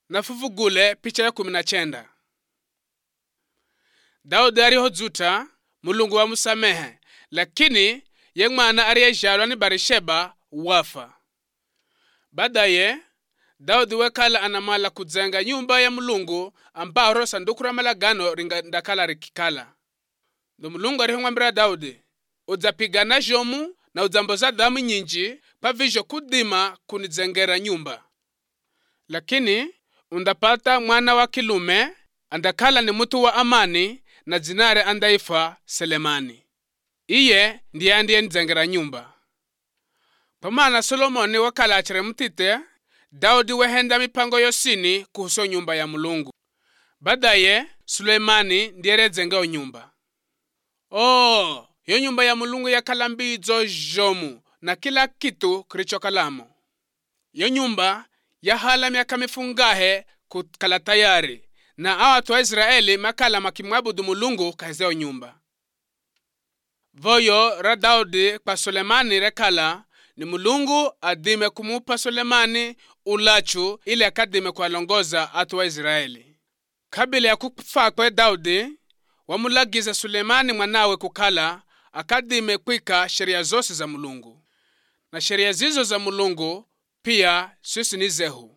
na fufugule picha ya 19. Daudi alihodzuta Mulungu wa musamehe, lakini ye mwana aliyejalwa ni Barisheba wafa. Baadaye Daudi wekala anamala kujenga nyumba ya Mulungu ambaro sanduku la malagano ndakala rikikala. Ndo Mulungu alihongwambira Daudi, udzapigana jomu na udzamboza damu nyinji pavijo kudima kunijengera nyumba. Lakini undapata mwana wa kilume andakala ni mutu wa amani na jinare andaifa Selemani. Iye ndiye nijengera nyumba. Pamana Solomoni wakala achire mtite, Daudi wehenda mipango yosini kuhusu nyumba ya Mulungu. Baadaye Sulemani ndiye rejenga nyumba. Yo nyumba ya Mulungu yakala mbidzo jomu na kila kitu kilichokalamo. Yo nyumba yahala miaka mifungahe kukala tayari, na watu wa Israeli makala makimwabudu Mulungu kahezeo nyumba. Voyo ra Daudi kwa Sulemani rekala ni Mulungu adime kumupa Sulemani ulachu ili akadime kuwalongoza watu wa Israeli. Kabila ya kufa kwa Daudi, wamulagiza Sulemani mwanawe kukala akadime kwika sheria zose za Mulungu. Na sheria zizo za Mulungu pia sisi ni zehu.